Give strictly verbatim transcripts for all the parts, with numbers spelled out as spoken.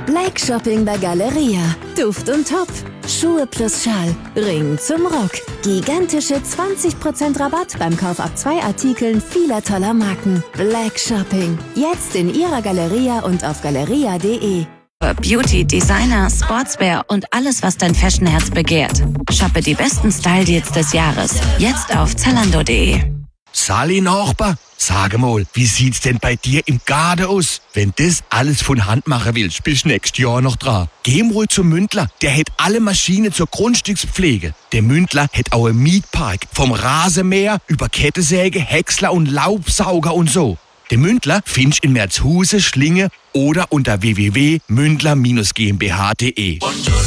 Black Shopping bei Galeria. Duft und Topf. Schuhe plus Schal. Ring zum Rock. Gigantische zwanzig Prozent Rabatt beim Kauf ab zwei Artikeln vieler toller Marken. Black Shopping. Jetzt in Ihrer Galeria und auf galeria punkt de. Beauty, Designer, Sportswear und alles, was dein Fashionherz begehrt. Shoppe die besten Style-Deals des Jahres. Jetzt auf zalando punkt de. Sali Nachbar, sag mal, wie sieht's denn bei dir im Garten aus? Wenn das alles von Hand machen willst, bist du nächstes Jahr noch dran. Geh mal zum Mündler, der hat alle Maschinen zur Grundstückspflege. Der Mündler hat auch einen Mietpark, vom Rasenmäher über Kettensäge, Häcksler und Laubsauger und so. Den Mündler findest du in Merzhuse, Schlinge oder unter w w w punkt mündler Bindestrich g m b h punkt de.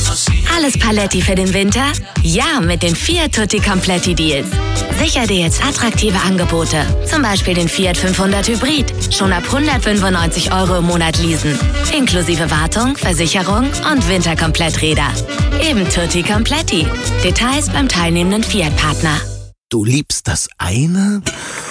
Alles Paletti für den Winter? Ja, mit den Fiat Tutti Completi Deals. Sicher dir jetzt attraktive Angebote. Zum Beispiel den Fiat fünfhundert Hybrid. Schon ab hundertfünfundneunzig Euro im Monat leasen. Inklusive Wartung, Versicherung und Winterkompletträder. Eben Tutti Completi. Details beim teilnehmenden Fiat-Partner. Du liebst das eine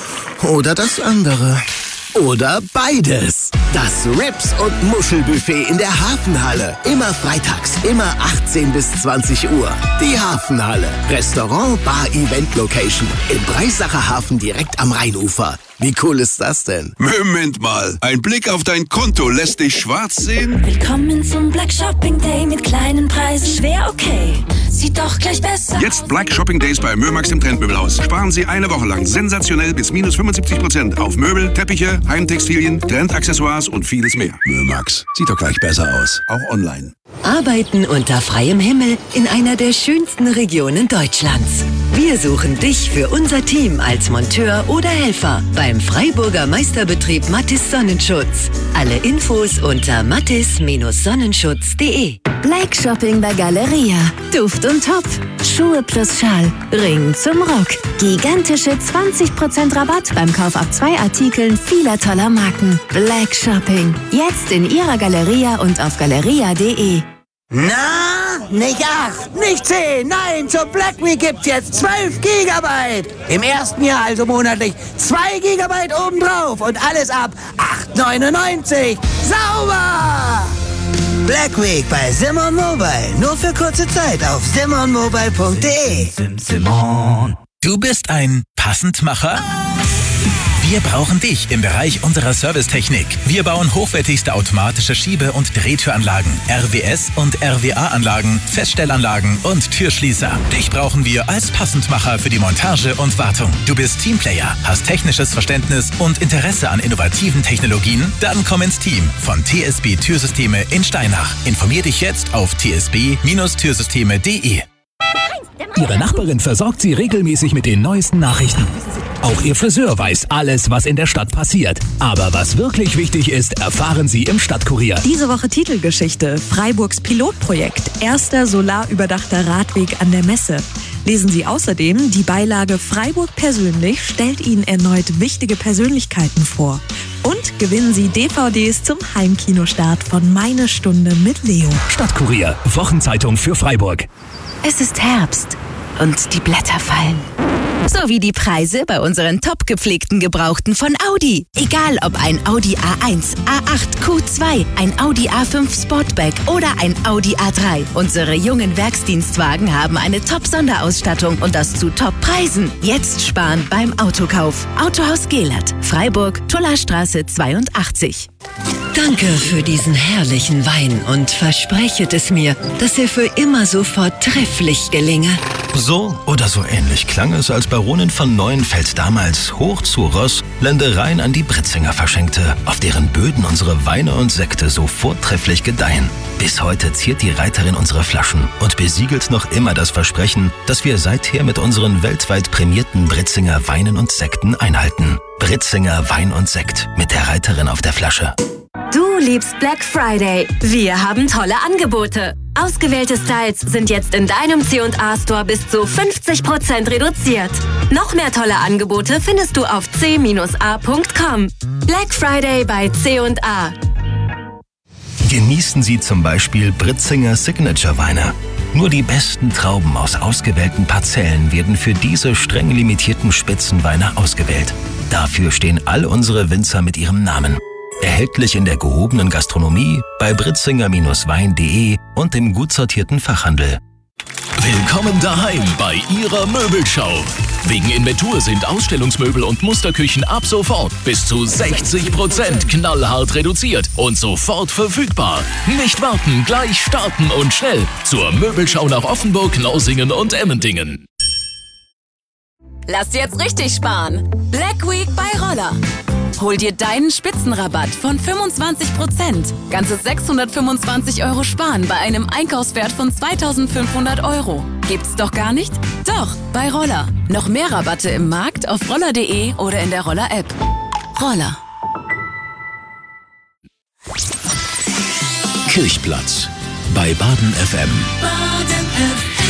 oder das andere? Oder beides. Das Rips- und Muschelbuffet in der Hafenhalle. Immer freitags, immer achtzehn bis zwanzig Uhr. Die Hafenhalle. Restaurant, Bar, Event Location. Im Breisacher Hafen direkt am Rheinufer. Wie cool ist das denn? Moment mal. Ein Blick auf dein Konto lässt dich schwarz sehen? Willkommen zum Black Shopping Day mit kleinen Preisen. Schwer okay. Sieht doch gleich besser. Jetzt Black Shopping Days bei Mömax im Trendmöbelhaus. Sparen Sie eine Woche lang sensationell bis minus fünfundsiebzig Prozent auf Möbel, Teppiche, Heimtextilien, Trendaccessoires und vieles mehr. Mömax. Sieht doch gleich besser aus. Auch online. Arbeiten unter freiem Himmel in einer der schönsten Regionen Deutschlands. Wir suchen dich für unser Team als Monteur oder Helfer beim Freiburger Meisterbetrieb Mathis Sonnenschutz. Alle Infos unter mathis Sonnenschutz punkt de. Black Shopping bei Galeria. Duft und Topf. Schuhe plus Schal. Ring zum Rock. Gigantische zwanzig Prozent Rabatt beim Kauf ab zwei Artikeln vieler toller Marken. Black Shopping. Jetzt in Ihrer Galeria und auf galeria punkt de. Na, nicht acht, nicht zehn, nein, zur Black Week gibt's jetzt zwölf Gigabyte. Im ersten Jahr also monatlich zwei Gigabyte obendrauf und alles ab acht neunundneunzig. Sauber! Black Week bei Simon Mobile. Nur für kurze Zeit auf simon mobile punkt de. Simon. Du bist ein Passendmacher? Wir brauchen dich im Bereich unserer Servicetechnik. Wir bauen hochwertigste automatische Schiebe- und Drehtüranlagen, R W S- und R W A-Anlagen, Feststellanlagen und Türschließer. Dich brauchen wir als Passendmacher für die Montage und Wartung. Du bist Teamplayer, hast technisches Verständnis und Interesse an innovativen Technologien? Dann komm ins Team von T S B Türsysteme in Steinach. Informier dich jetzt auf t s b Türsysteme punkt de. Ihre Nachbarin versorgt Sie regelmäßig mit den neuesten Nachrichten. Auch Ihr Friseur weiß alles, was in der Stadt passiert. Aber was wirklich wichtig ist, erfahren Sie im Stadtkurier. Diese Woche Titelgeschichte: Freiburgs Pilotprojekt. Erster solarüberdachter Radweg an der Messe. Lesen Sie außerdem, die Beilage Freiburg persönlich stellt Ihnen erneut wichtige Persönlichkeiten vor. Und gewinnen Sie D V Ds zum Heimkinostart von Meine Stunde mit Leo. Stadtkurier, Wochenzeitung für Freiburg. Es ist Herbst und die Blätter fallen. So wie die Preise bei unseren top gepflegten Gebrauchten von Audi. Egal ob ein Audi A eins, A acht, Q zwei, ein Audi A fünf Sportback oder ein Audi A drei. Unsere jungen Werksdienstwagen haben eine Top-Sonderausstattung und das zu Top-Preisen. Jetzt sparen beim Autokauf. Autohaus Gehlert, Freiburg, Tullerstraße zweiundachtzig. Danke für diesen herrlichen Wein und versprechet es mir, dass er für immer so vortrefflich gelinge. So oder so ähnlich klang es, als Baronin von Neuenfeld damals hoch zu Ross Ländereien an die Britzinger verschenkte, auf deren Böden unsere Weine und Sekte so vortrefflich gedeihen. Bis heute ziert die Reiterin unsere Flaschen und besiegelt noch immer das Versprechen, das wir seither mit unseren weltweit prämierten Britzinger Weinen und Sekten einhalten. Britzinger Wein und Sekt mit der Reiterin auf der Flasche. Du liebst Black Friday. Wir haben tolle Angebote. Ausgewählte Styles sind jetzt in deinem C und A Store bis zu fünfzig Prozent reduziert. Noch mehr tolle Angebote findest du auf c a punkt com. Black Friday bei C und A. Genießen Sie zum Beispiel Britzinger Signature Weine. Nur die besten Trauben aus ausgewählten Parzellen werden für diese streng limitierten Spitzenweine ausgewählt. Dafür stehen all unsere Winzer mit ihrem Namen. Erhältlich in der gehobenen Gastronomie, bei britzinger Wein punkt de und im gut sortierten Fachhandel. Willkommen daheim bei Ihrer Möbelschau. Wegen Inventur sind Ausstellungsmöbel und Musterküchen ab sofort bis zu sechzig Prozent knallhart reduziert und sofort verfügbar. Nicht warten, gleich starten und schnell zur Möbelschau nach Offenburg, Nausingen und Emmendingen. Lass jetzt richtig sparen. Black Week bei Roller. Hol dir deinen Spitzenrabatt von fünfundzwanzig Prozent. Ganze sechshundertfünfundzwanzig Euro sparen bei einem Einkaufswert von zweitausendfünfhundert Euro. Gibt's doch gar nicht? Doch, bei Roller. Noch mehr Rabatte im Markt auf roller punkt de oder in der Roller-App. Roller. Kirchplatz bei Baden F M. Baden F M.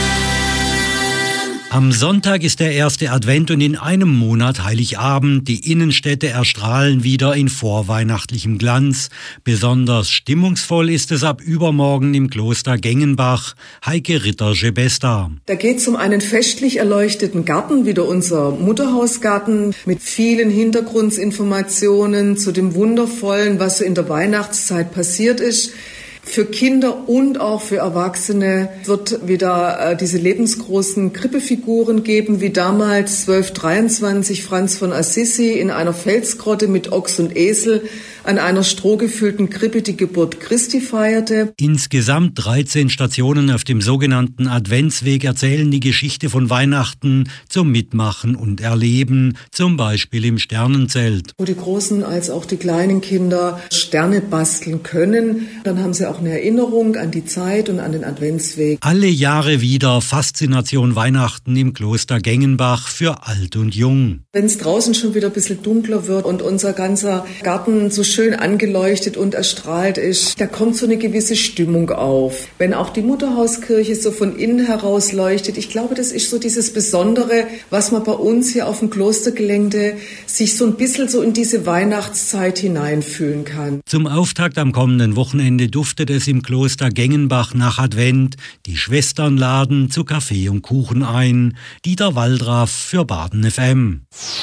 Am Sonntag ist der erste Advent und in einem Monat Heiligabend. Die Innenstädte erstrahlen wieder in vorweihnachtlichem Glanz. Besonders stimmungsvoll ist es ab übermorgen im Kloster Gengenbach. Heike Ritter-Gebesta. Da geht es um einen festlich erleuchteten Garten, wieder unser Mutterhausgarten, mit vielen Hintergrundinformationen zu dem Wundervollen, was so in der Weihnachtszeit passiert ist. Für Kinder und auch für Erwachsene wird wieder äh, diese lebensgroßen Krippefiguren geben, wie damals zwölfhundertdreiundzwanzig Franz von Assisi in einer Felsgrotte mit Ochs und Esel an einer strohgefüllten Krippe die Geburt Christi feierte. Insgesamt dreizehn Stationen auf dem sogenannten Adventsweg erzählen die Geschichte von Weihnachten zum Mitmachen und Erleben, zum Beispiel im Sternenzelt. Wo die großen als auch die kleinen Kinder Sterne basteln können, dann haben sie auch eine Erinnerung an die Zeit und an den Adventsweg. Alle Jahre wieder Faszination Weihnachten im Kloster Gengenbach für alt und jung. Wenn es draußen schon wieder ein bisschen dunkler wird und unser ganzer Garten so schön angeleuchtet und erstrahlt ist, da kommt so eine gewisse Stimmung auf. Wenn auch die Mutterhauskirche so von innen heraus leuchtet, ich glaube, das ist so dieses Besondere, was man bei uns hier auf dem Klostergelände sich so ein bisschen so in diese Weihnachtszeit hineinfühlen kann. Zum Auftakt am kommenden Wochenende duftet es im Kloster Gengenbach nach Advent. Die Schwestern laden zu Kaffee und Kuchen ein. Dieter Waldraff für Baden F M.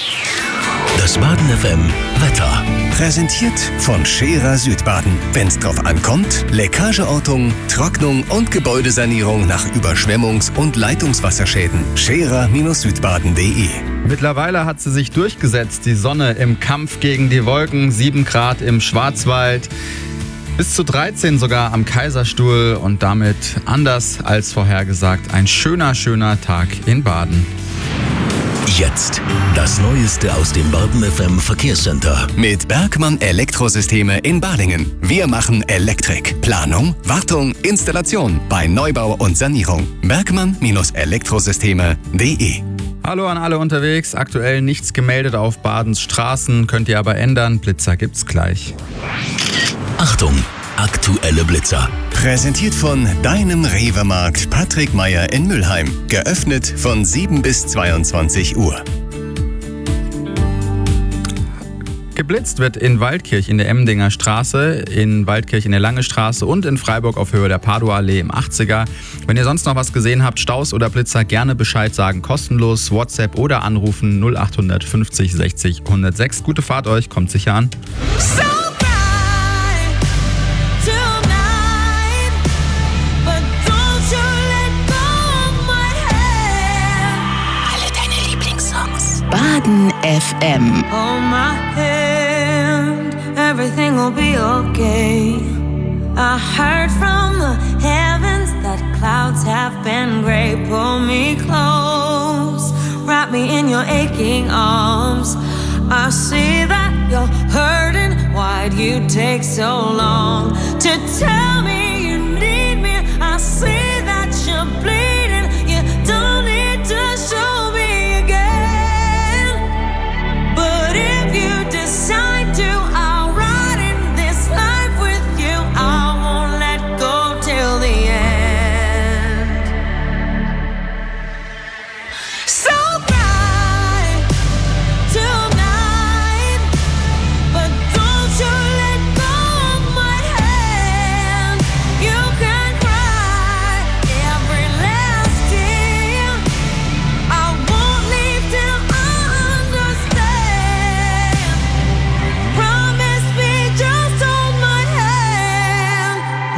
Das Baden F M Wetter. Präsentiert von Scherer Südbaden. Wenn's drauf ankommt, Leckageortung, Trocknung und Gebäudesanierung nach Überschwemmungs- und Leitungswasserschäden. Scherer Südbaden punkt de. Mittlerweile hat sie sich durchgesetzt, die Sonne im Kampf gegen die Wolken. sieben Grad im Schwarzwald. Bis zu dreizehn sogar am Kaiserstuhl und damit, anders als vorhergesagt, ein schöner, schöner Tag in Baden. Jetzt das Neueste aus dem Baden F M Verkehrscenter. Mit Bergmann Elektrosysteme in Balingen. Wir machen Elektrik. Planung, Wartung, Installation bei Neubau und Sanierung. Bergmann Elektrosysteme punkt de. Hallo an alle unterwegs. Aktuell nichts gemeldet auf Badens Straßen. Könnt ihr aber ändern. Blitzer gibt's gleich. Achtung, aktuelle Blitzer. Präsentiert von deinem Rewe-Markt Patrick Meyer in Mülheim. Geöffnet von sieben bis zweiundzwanzig Uhr. Geblitzt wird in Waldkirch in der Emdinger Straße, in Waldkirch in der Lange Straße und in Freiburg auf Höhe der Padoallee im achtziger. Wenn ihr sonst noch was gesehen habt, Staus oder Blitzer, gerne Bescheid sagen. Kostenlos, WhatsApp oder anrufen null acht fünfzig sechzig hundertsechs. Gute Fahrt euch, kommt sicher an. Baden F M. Hold my hand, everything will be okay. I heard from the heavens that clouds have been gray. Pull me close, wrap me in your aching arms. I see that you're hurting, why'd you take so long to tell me you need me? I see that you're bleeding, you don't need to show me again. But if you decide to, I'll ride in this life with you. I won't let go till the end. So cry tonight, but don't you let go of my hand.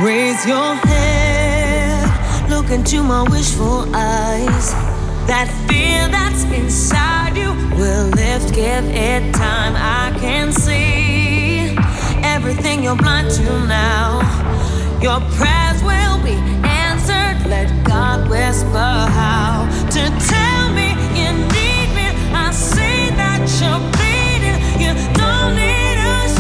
Raise your head, look into my wishful eyes. That fear that's inside you will lift, give it time. I can see everything you're blind to now. Your prayers will be answered, let God whisper how.